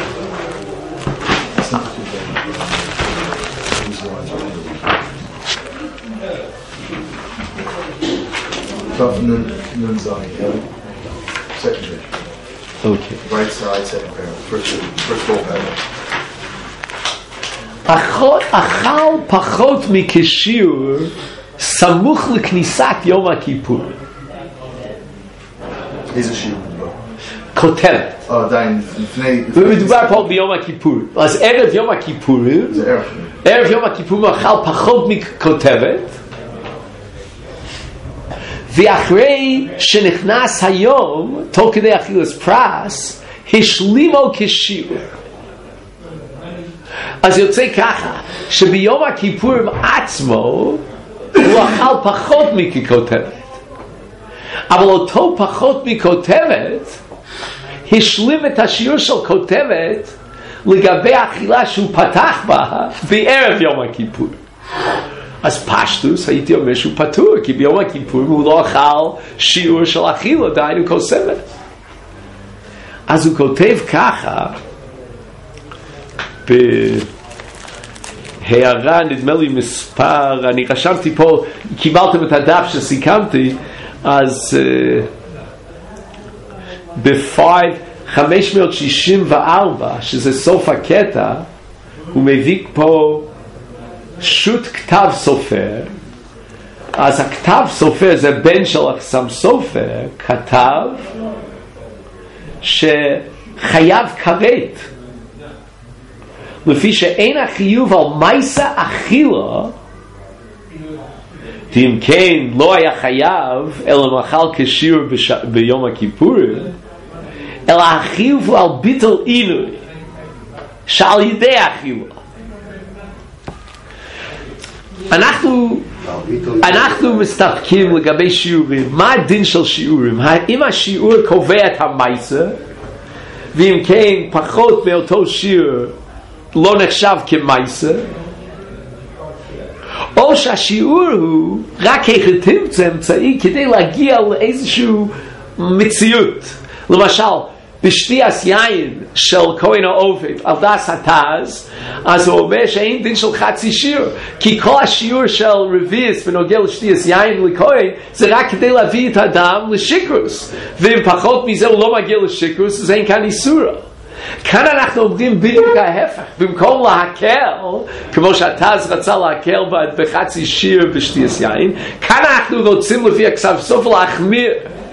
Tough nun zone, second page. Okay. Right side, second paragraph. First full paragraph. אכל פחות מכשיר סמוך לכניסת יום הכיפור. איזה שיעור? כותרת. עדיין, לפני... ומדובר פה ביום הכיפור. אז ערב יום הכיפור, זה ערב. ערב יום הכיפור אכל פחות מכותרת, ואחרי שנכנס היום, תוך כדי אכילת פרס, השלימו כשיר. אז יוצא ככה, שביום הכיפורים עצמו, הוא אכל פחות מכותרת. אבל אותו פחות מכותרת, השלים את השיעור של כותרת, לגבי האכילה שהוא פתח בה, בערב יום הכיפור. אז פשטוס הייתי אומר שהוא פטור, כי ביום הכיפור הוא לא אכל שיעור של אכילה, דהיינו כוסמת. אז הוא כותב ככה, בהערה נדמה לי מספר, אני רשמתי פה, קיבלתם את הדף שסיכמתי, אז ב-564, שזה סוף הקטע, הוא מביא פה שו"ת כתב סופר. אז הכתב סופר זה בן של החסם סופר, כתב שחייב כרת, לפי שאין החיוב על מייסה אכילה, אם כן לא היה חייב אלא מאכל כשיר ביום הכיפור, אלא החיוב הוא על ביטול עינוי שעל ידי אכילה. אנחנו מסתפקים לגבי שיעורים. מה הדין של שיעורים? האם השיעור קובע את המייסה, ואם כן פחות מאותו שיעור לא נחשב כמייסה, או שהשיעור הוא רק איך תמצא אמצעי כדי להגיע לאיזשהו מציאות. למשל, בשתיית יין של כהן העובד על דס התז, אז הוא אומר שאין דין של חצי שיעור, כי כל השיעור של רביעס בנוגע לשתיית יין לכהן זה רק כדי להביא את האדם לשיקרוס, ואם פחות מזה הוא לא מגיע לשיקרוס אז אין כאן איסורה. כאן אנחנו אומרים בדיוק ההפך, במקום להקל כמו שהתז רצה להקל בחצי שיעור בשתיית יין, כאן אנחנו רוצים לפי הכסף סוף להחמיר,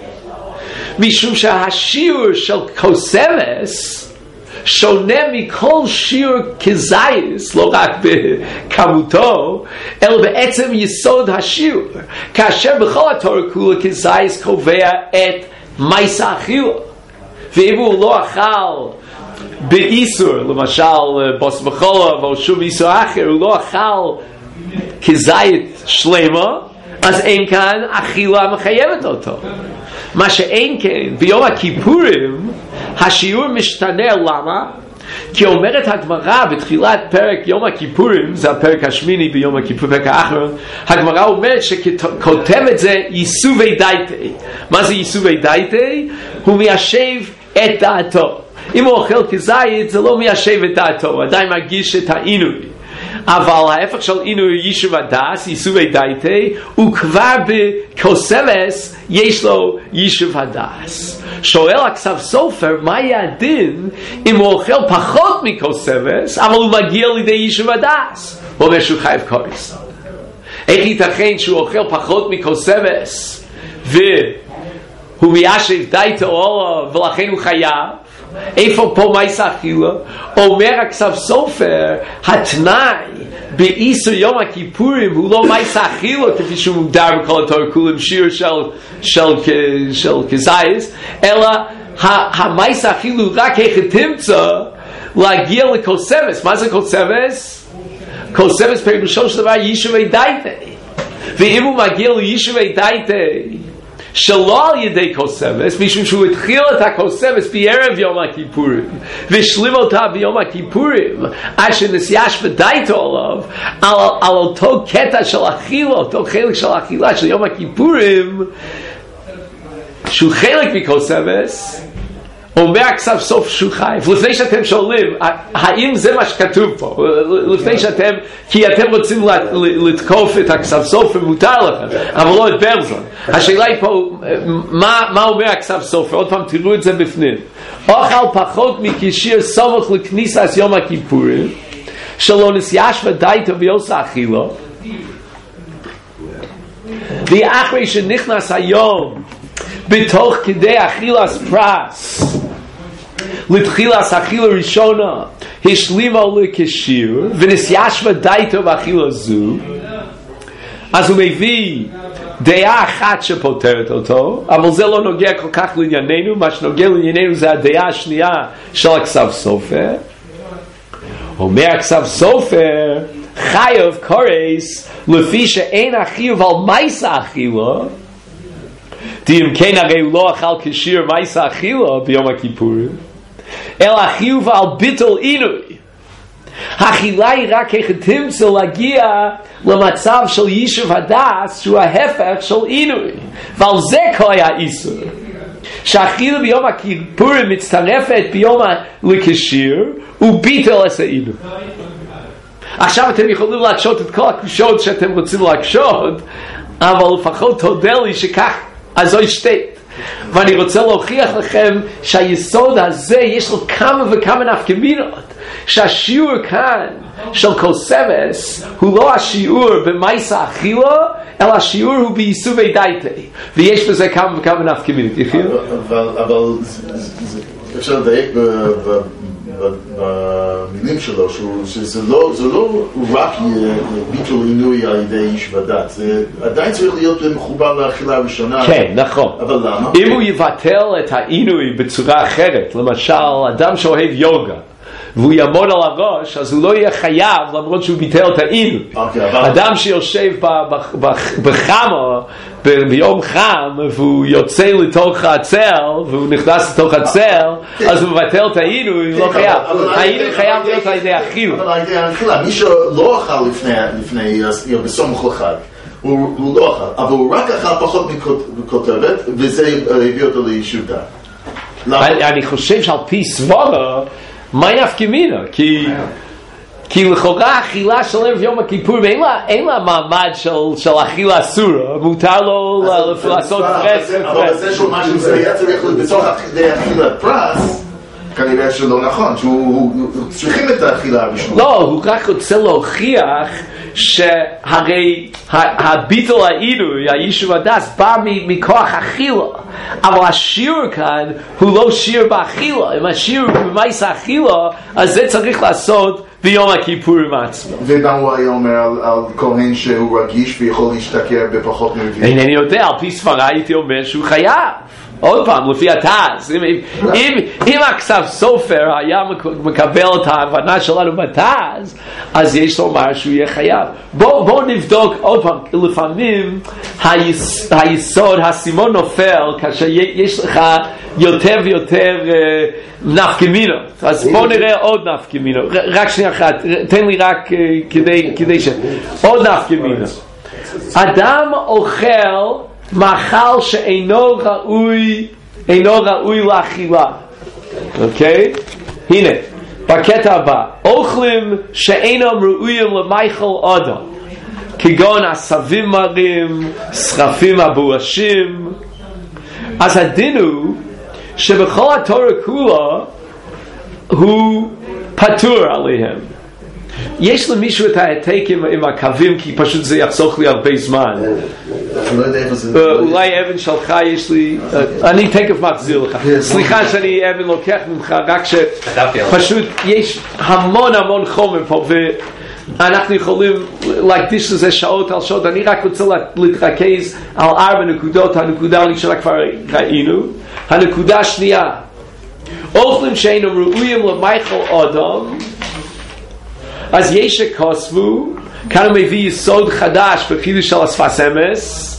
משום שהשיעור של קוסמס שונה מכל שיעור כזייס, לא רק בכמותו, אלא בעצם יסוד השיעור, כאשר בכל התורה כולה כזייס קובע את מייס האכילה, ואם הוא לא אכל באיסור, למשל בוס בחולב או שום איסור אחר, הוא לא אכל כזית שלמה, אז אין כאן אכילה מחייבת אותו. מה שאין כן, ביום הכיפורים השיעור משתנה. למה? כי אומרת הגמרא בתחילת פרק יום הכיפורים, זה הפרק השמיני ביום הכיפור, פרק האחרון, הגמרא אומרת שכותב את זה ייסובי דייטי. מה זה ייסובי דייטי? הוא מיישב את דעתו. אם הוא אוכל כזית זה לא מיישב את דעתו, הוא עדיין מרגיש את העינוי. אבל ההפך של עינוי יישוב הדס, ייסובי דייטי, הוא כבר בקוסמס יש לו יישוב הדס. שואל הכסף סופר, מה יהיה הדין אם הוא אוכל פחות מקוסמס אבל הוא מגיע לידי יישוב הדס? הוא אומר שהוא חייב קורס. איך ייתכן שהוא אוכל פחות מקוסמס והוא מיישב דייטו ולכן הוא חייב? איפה פה מייס האכילה? אומר הכסף סופר, התנאי באיסור יום הכיפורים הוא לא מייס האכילה כפי שהוא מוגדר בכל התורה כולם שיר של כזייס, אלא המייס האכילה הוא רק איך תמצא להגיע לקוסמס. מה זה קוסמס? קוסמס פירושו של דבר יישובי דייטי, ואם הוא מגיע ליישובי דייטי שלא על ידי קוסמס, משום שהוא התחיל את הקוסמס בערב יום הכיפורים ושלים אותה ביום הכיפורים עד שנסיעש ודייתו עליו על אותו קטע של אכילה, אותו חלק של אכילה של יום הכיפורים שהוא חלק מקוסמס, אומר הכסף סוף שהוא חייב. לפני שאתם שואלים האם זה מה שכתוב פה, לפני שאתם, כי אתם רוצים לתקוף את הכסף סוף ומותר לכם, אבל לא את ברזון. השאלה היא פה מה אומר הכסף סוף? עוד פעם תראו את זה בפנים. אוכל פחות מכשיר סמוך לכניסת יום הכיפורים שלא נסיעש ודייתו ויוסה אכילו, ואחרי שנכנס היום בתוך כדי אכילת פרס לתחילת אכילה ראשונה השלימה לכשיר ונסיעש ודייתו באכילה זו, אז הוא מביא דעה אחת שפותרת אותו, אבל זה לא נוגע כל כך לענייננו. מה שנוגע לענייננו זה הדעה השנייה של הכסף סופר. אומר הכסף סופר חייב קורס לפי שאין החיוב על מייס האכילה, אם כן הרי הוא לא אכל כשיר מייס האכילה ביום הכיפורים, אלא החיוב על ביטול עינוי. האכילה היא רק איך תמצא להגיע למצב של יישוב הדס שהוא ההפך של עינוי, ועל זה כל האיסור שהאכילה ביום הכיפורים מצטרפת ביום לכשיר וביטול את העינוי. עכשיו אתם יכולים להקשות את כל הקושות שאתם רוצים להקשות, אבל לפחות תודה לי שכך אז זו שתית. ואני רוצה להוכיח לכם שהיסוד הזה יש לו כמה וכמה נפקמינות, שהשיעור כאן של קוסמס הוא לא השיעור במייס האכילה, אלא השיעור הוא בייסובי דייטי, ויש בזה כמה וכמה נפקמינות. אבל אפשר לדייק במילים שלו שזה לא רק ביטול עינוי על ידי איש ודת, זה עדיין צריך להיות מחובר לאכילה הראשונה. כן, נכון. אבל למה? אם הוא יבטל את העינוי בצורה אחרת, למשל אדם שאוהב יוגה והוא יעמוד על הראש, אז הוא לא יהיה חייב למרות שהוא ביטל את העינוי. אדם שיושב בחמה ביום חם והוא יוצא לתוך הצל והוא נכנס לתוך הצל, אז הוא מבטל את העינוי, לא חייב. העינוי חייב להיות על ידי אכילה. אבל על ידי אכילה, מי שלא אכל לפני בסמוך לחג, הוא לא אכל, אבל הוא רק אכל פחות מכותרת, וזה הביא אותו לישותה. אני חושב שעל פי סברה, מה נפקא מינה? כי לכאורה אכילה של ערב יום הכיפור, אין לה מעמד של אכילה אסורה, מותר לו לעשות פרס. אבל זה שהוא משהו זה היה צריך בתוך אכילת פרס, כנראה שלא נכון, שהוא צריכים את האכילה הראשונה. לא, הוא רק רוצה להוכיח שהרי הביטול העינוי, היישוב הדס, בא מכוח אכילה, אבל השיעור כאן הוא לא שיעור באכילה. אם השיעור במעשה אכילה, אז זה צריך לעשות ביום הכיפורים עצמו. וגם הוא היה אומר על כהן שהוא רגיש ויכול להשתכר בפחות מבין. אינני יודע, על פי סברה הייתי אומר שהוא חייב. עוד פעם, לפי התז, אם הכסף סופר היה מקבל את ההבנה שלנו בתז, אז יש לומר שהוא יהיה חייב. בואו נבדוק עוד פעם, לפעמים היסוד, הסימון נופל כאשר יש לך יותר ויותר נפקא מינות. אז בואו נראה עוד נפקא מינות. רק שנייה אחת, תן לי רק כדי עוד נפקא מינות. אדם אוכל מאכל שאינו ראוי לאכילה. אוקיי? הנה, בקטע הבא, אוכלים שאינם ראויים למאכל אדם, כגון עשבים מרים, סחפים הבואשים. אז הדין הוא שבכל התורה כולה הוא פטור עליהם. יש למישהו את העתק עם הקווים, כי פשוט זה יחסוך לי הרבה זמן. אולי אבן שלך יש לי, אני תקף מחזיר לך. סליחה שאני אבן לוקח ממך, רק שפשוט יש המון חומר פה, ואנחנו יכולים להקדיש לזה שעות על שעות. אני רק רוצה להתרכז על 4 נקודות. הנקודה הראשונה כבר ראינו. הנקודה השנייה, אוכלים שאינם ראויים למאכל אדם. אז יש שכוסבו, כאן הוא מביא יסוד חדש בחידוש של השפת אמס,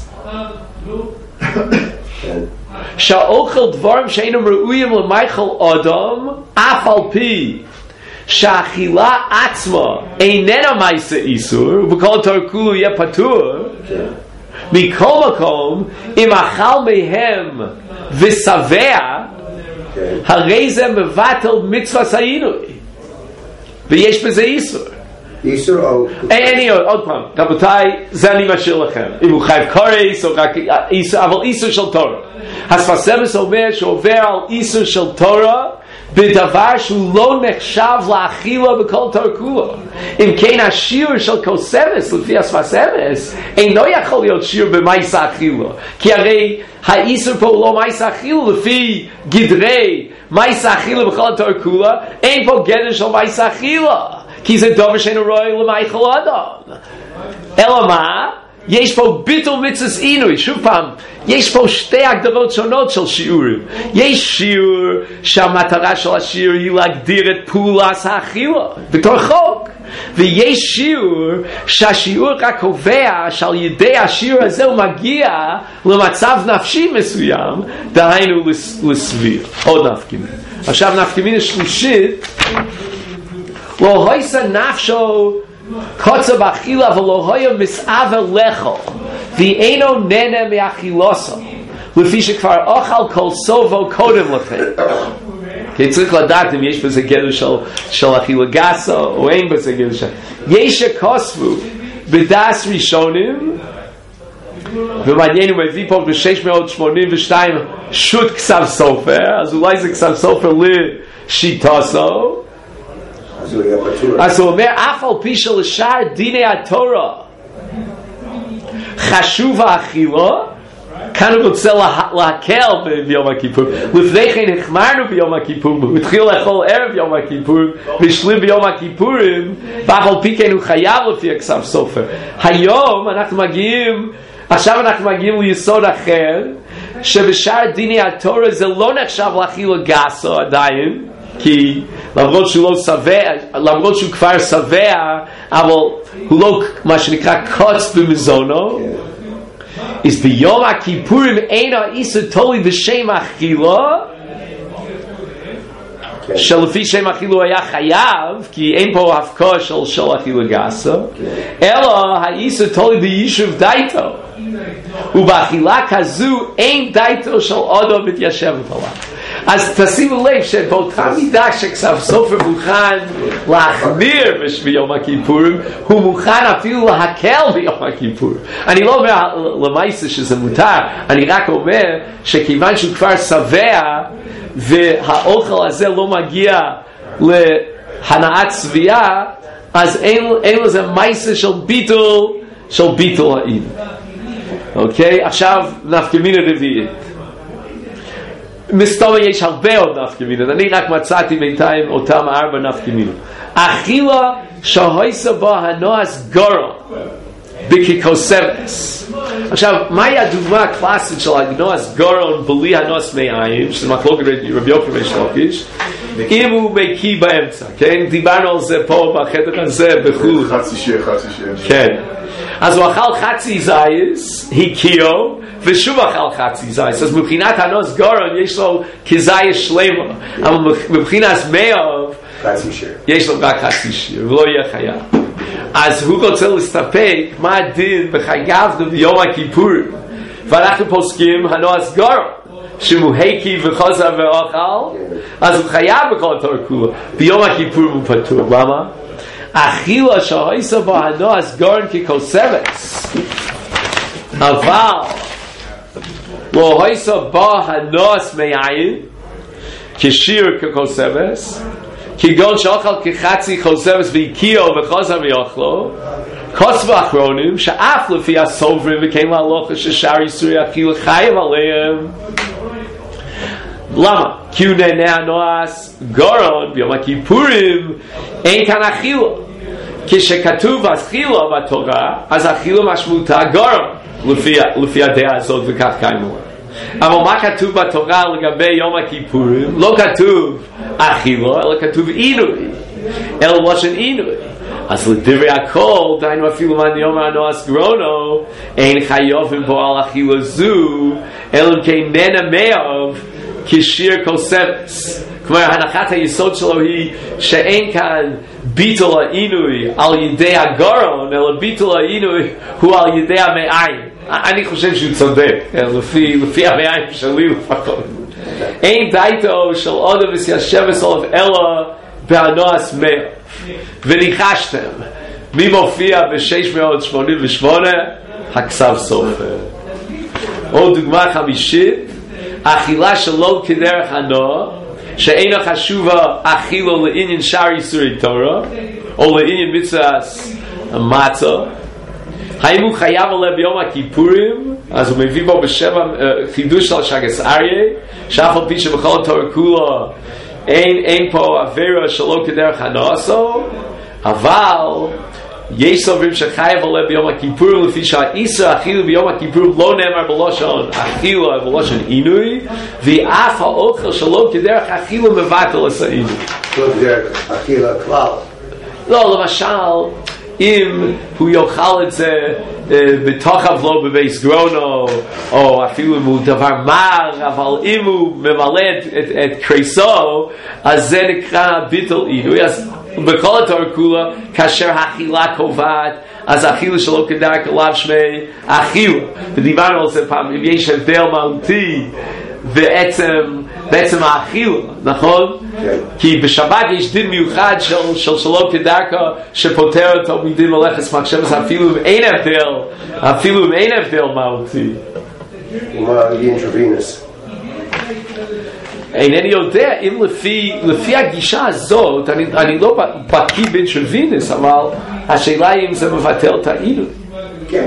שהאוכל דברים שאינם ראויים למאכל אדם, אף על פי שהאכילה עצמה איננה מעשה איסור, ובכל התורה כולו יהיה פטור, מכל מקום, אם אכל מהם ושבע, הרי זה מבטל מצוות העינוי. ויש בזה איסור. איסור או... אין עוד פעם, רבותיי, זה אני משאיר לכם. אם הוא חייב קורס או רק איסור, אבל איסור של תורה. השפת אמס אומר שעובר על איסור של תורה בדבר שהוא לא נחשב לאכילה בכל תורה כולה. אם כן השיעור של קוסמס לפי השפת אמס אינו יכול להיות שיעור במעשה אכילה, כי הרי האיסור פה הוא לא מעשה אכילה. לפי גדרי מעשה אכילה בכל התורה כולה אין פה גדר של מעשה אכילה, כי זה דבר שאינו ראוי למאכל אדם. אלא מה? יש פה ביטול מצוות עינוי. שוב פעם, יש פה שתי הגדרות שונות של שיעורים. יש שיעור שהמטרה של השיעור היא להגדיר את פעולת האכילה בתור חוק, ויש שיעור שהשיעור רק קובע שעל ידי השיעור הזה הוא מגיע למצב נפשי מסוים, דהיינו לסביר. עוד נפקא מינה. עכשיו נפקא מינה שלישית, לא היסה נפשו קוצה באכילה ולא היה מסעבר לאכול ואינו נהנה מאכילוסו, לפי שכבר אוכל כל סובו קודם לכן. כי צריך לדעת אם יש בזה גדר של אכילה גסה או אין בזה גדר של... יש שכוספו בדס ראשונים, ומעניין הוא מביא פה ב-682 שוט כסף סופר, אז אולי זה כסף סופר לשיטוסו. אז הוא אומר, אף על פי שלשאר דיני התורה חשוב האכילה, כאן הוא רוצה להקל ביום הכיפור. לפני כן החמרנו ביום הכיפור, הוא התחיל לאכול ערב יום הכיפור והשלים ביום הכיפורים, ואף על פי כן הוא חייב לפי הכסף סופר. היום עכשיו אנחנו מגיעים ליסוד אחר, שבשאר דיני התורה זה לא נחשב לאכילה גסה עדיין, כי למרות שהוא לא שבע, למרות שהוא כבר שבע, אבל הוא לא מה שנקרא קוץ במזונו, אז ביום הכיפורים אין האיסור תולי בשם אכילו, שלפי שם אכילו היה חייב, כי אין פה הפקעה של אכילו גסה, אלא האיסור תולי ביישוב דייתו, ובאכילה כזו אין דייתו של אדם מתיישבת עליו. אז תשימו לב שבאותה מידה שכסף סופר מוכן להחמיר ביום הכיפורים, הוא מוכן אפילו להקל ביום הכיפורים. אני לא אומר למעשה שזה מותר, אני רק אומר שכיוון שהוא כבר שבע והאוכל הזה לא מגיע להנאת צביעה, אז אין לזה מעשה של ביטול העין. אוקיי? עכשיו נפקא מינה רביעית. מסתובב יש הרבה עוד נפקא מינות, אני רק מצאתי בינתיים אותם 4 נפקא מינות. אכילה שהויסה בה הנועס גורל בככוסבס. עכשיו, מהי הדוגמה הקלאסית של הנועס גורל בלי הנועס מעיים, שזה מחלוקת רבי יוחנן וריש לקיש, אם הוא מקיא באמצע, כן? דיברנו על זה פה בחדר הזה בחו"ל. חצי שיר. כן. אז הוא אכל חצי זייס, הקיאו, ושוב אכל חצי זייס. אז מבחינת הנוס גורן יש לו כזייס שלמה, אבל מבחינת מאוב יש לו רק חצי שיר, ולא יהיה חייב. אז הוא רוצה להסתפק מה הדין בחייבנו ביום הכיפורים, ואנחנו פוסקים הנוס גורן שהוא הקיא וחוזר ואוכל, אז הוא חייב בכל התורה כולה. ביום הכיפורים הוא פטור. למה? אכילה שהויסה בה הנועס גורן ככוסבס, אבל לא הויסה בה הנועס מעין כשיר ככוסבס, כגון שאוכל כחצי כוסבס והקיאו וחוזר ויאכלו, כוסבו אחרונים שאף לפי הסוברים וכן להלוכה ששאר איסורי אכילה חייב עליהם. למה? כי הוא נהנה הנועס גורן ביום הכיפורים, אין כאן אכילה. כשכתוב אכילה בתורה, אז אכילה משמעותה גורן לפי הדעה הזאת, וכך קיימו. אבל מה כתוב בתורה לגבי יום הכיפורים? לא כתוב אכילה, אלא כתוב עינוי, אלא לשון עינוי. אז לדברי הכל, דיינו אפילו מהיום הנועס גרונו, אין חייבים פה על אכילה זו, אלא כן נהנה מאוב כשיר כוסבס. כלומר, הנחת היסוד שלו היא שאין כאן ביטול העינוי על ידי הגורן, אלא ביטול העינוי הוא על ידי המעיים. אני חושב שהוא צודק, לפי המעיים שלי לפחות. אין דייתו של אדם וסיישבס עליו אלא בהנועס מאוב. וניחשתם, מי מופיע ב-688? הכסף סופר. עוד דוגמה חמישית, אכילה שלא כדרך הנוע, שאינה חשובה אכילו לעניין שאר איסורי תורה, או לעניין מצוות מצה. האם הוא חייב עליה ביום הכיפורים? אז הוא מביא בו בשבע חידוש של שגס אריה, שאף על פי שבכל התורה כולה אין פה עבירה שלא כדרך הנועסו, אבל יש סוברים שחייב עליה ביום הכיפורים, לפי שהאיסור אכילו ביום הכיפורים לא נאמר בלשון אכילו, אבל בלשון עינוי, ואף האוכל שלא כדרך אכילו מבטל את העינוי. לא כדרך אכילו כלל. לא, למשל, אם הוא יאכל את זה בתוך אבלו בבייס גרונו, או אפילו אם הוא דבר מר, אבל אם הוא ממלא את קריסו, אז זה נקרא ביטול עינוי. אז בכל התורה כולה, כאשר האכילה קובעת, אז האכילה שלא כדרך עליו שמי אכילה. ודיברנו על זה פעם, אם יש הבדל מהותי בעצם האכילה, נכון? כי בשבת יש דין מיוחד של שלא כדרכה שפוטר אותו מדין מלאכת מחשבת, אפילו אם אין הבדל מהותי. ומה עניין שוינס? אינני יודע אם לפי הגישה הזאת, אני לא בקיא בין שוינס, אבל השאלה היא אם זה מבטל את העינוי. כן.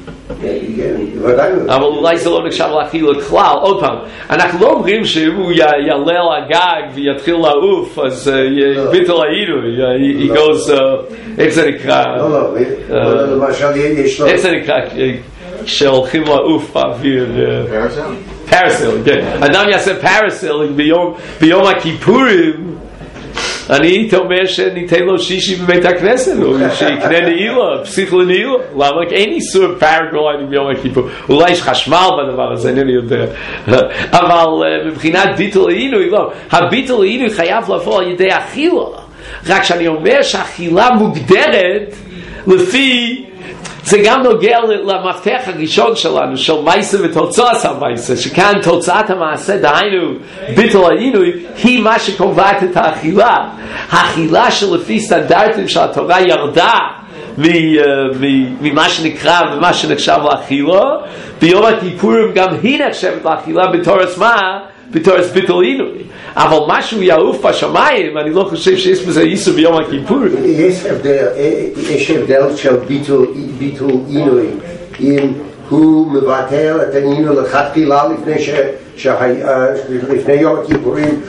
אבל אולי זה לא נחשב להכיל לכלל. עוד פעם, אנחנו לא אומרים שאם הוא יעלה על הגג ויתחיל לעוף, אז ביטל העינוי, איך זה נקרא? לא, למשל יש לו... איך זה נקרא כשהולכים לעוף באוויר? פרסל, כן. אדם יעשה פרסלינג ביום הכיפורים, אני הייתי אומר שניתן לו שישי בבית הכנסת, שיקנה נעילה, פסיך לנעילה. למה? אין איסור פרגוליינים ביום הכיפור. אולי יש חשמל בדבר הזה, אינני יודע. אבל מבחינת ביטול העינוי, לא. הביטול העינוי חייב לבוא על ידי אכילה. רק שאני אומר שהאכילה מוגדרת לפי... זה גם נוגע למפתח הראשון שלנו, של מייסה ותוצאת המייסה, שכאן תוצאת המעשה, דהיינו ביטול העינוי, היא מה שקובעת את האכילה. האכילה שלפי סטנדרטים של התורה ירדה ממה שנקרא ומה שנחשב לאכילה, ביום הכיפורים גם היא נחשבת לאכילה בתורס מה? בתורס ביטול עינוי. אבל משהו יעוף בשמיים, אני לא חושב שיש בזה איסור ביום הכיפורים. יש הבדל של ביטול עינוי, אם הוא מבטל את העינוי לכתחילה לפני יום הכיפורים,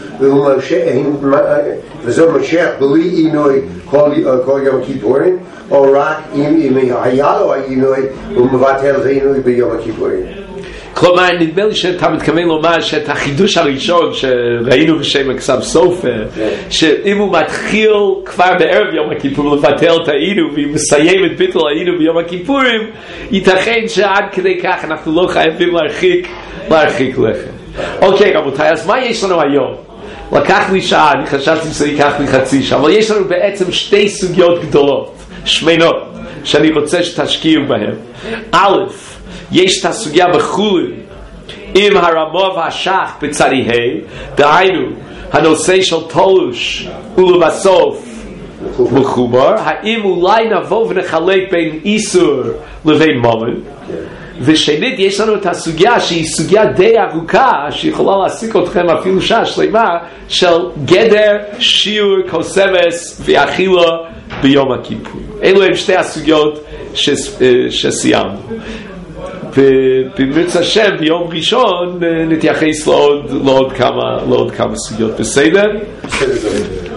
וזה מושך בלי עינוי כל יום הכיפורים, או רק אם היה לו העינוי, הוא מבטל את העינוי ביום הכיפורים. כלומר, נדמה לי שאתה מתכוון לומר שאת החידוש הראשון שראינו בשם הכסף סופר, שאם הוא מתחיל כבר בערב יום הכיפור לבטל את העינו ומסיים את ביטול העינו ביום הכיפורים, ייתכן שעד כדי כך אנחנו לא חייבים להרחיק לכת. אוקיי רבותיי, אז מה יש לנו היום? לקח לי שעה, אני חשבתי שזה ייקח לי חצי שעה, אבל יש לנו בעצם שתי סוגיות גדולות, שמנות, שאני רוצה שתשקיעו בהן. א', יש את הסוגיה בחולין עם הרמ"א והשח בצדי ה', דהיינו הנושא של תולוש ולבסוף מחובר, האם אולי נבוא ונחלק בין איסור לבין ממון. ושנית, יש לנו את הסוגיה שהיא סוגיה די ארוכה, שיכולה להעסיק אתכם אפילו שעה שלמה, של גדר שיעור כוסמס ואכילה ביום הכיפור. אלו הם שתי הסוגיות שסיימנו. ובמרץ השם ביום ראשון נתייחס לעוד כמה סוגיות. בסדר?